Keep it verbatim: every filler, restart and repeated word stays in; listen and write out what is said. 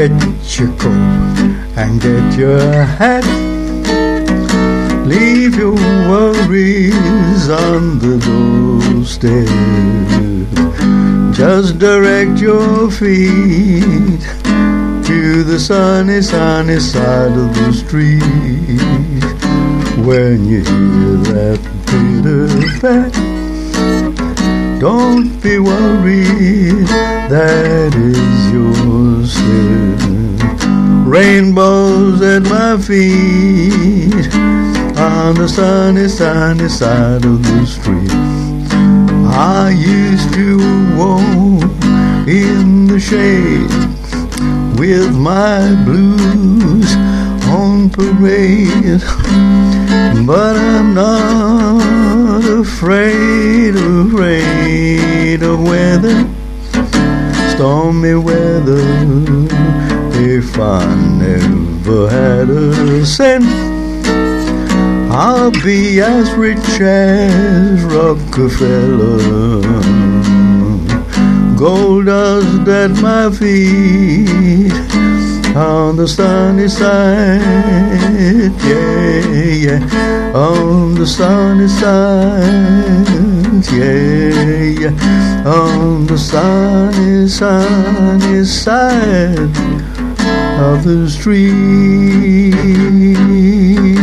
get your coat and get your hat. Leave your worries on the doorstep. Just direct your feet to the sunny, sunny side of the street. When you hear that pitter-pat, don't be worried, that is yourself. Rainbows at my feet on the sunny, sunny side of the street. I used to walk in the shade with my blues on parade, but I'm not afraid, afraid of weather, stormy weather. If I never had a cent, I'll be as rich as Rockefeller. Gold dust at my feet on the sunny side, yeah, yeah, on the sunny side, yeah, yeah, on the sunny, sunny side of the street.